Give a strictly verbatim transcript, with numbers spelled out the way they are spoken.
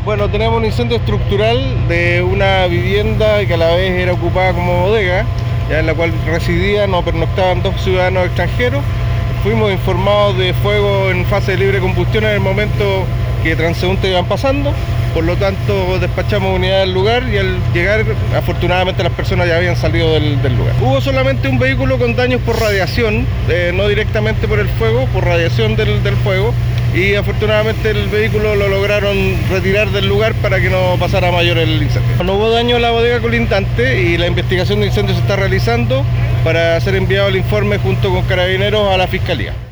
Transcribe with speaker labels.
Speaker 1: Bueno, tenemos un incendio estructural de una vivienda que a la vez era ocupada como bodega, ya en la cual residían o pernoctaban dos ciudadanos extranjeros. Fuimos informados de fuego en fase de libre combustión en el momento que transeúntes iban pasando, por lo tanto despachamos unidades al lugar y al llegar afortunadamente las personas ya habían salido del, del lugar. Hubo solamente un vehículo con daños por radiación, eh, no directamente por el fuego, por radiación del, del fuego, y afortunadamente el vehículo lo lograron retirar del lugar para que no pasara mayor el incendio. No hubo daño a la bodega colindante y la investigación de incendio se está realizando para ser enviado el informe junto con Carabineros a la Fiscalía.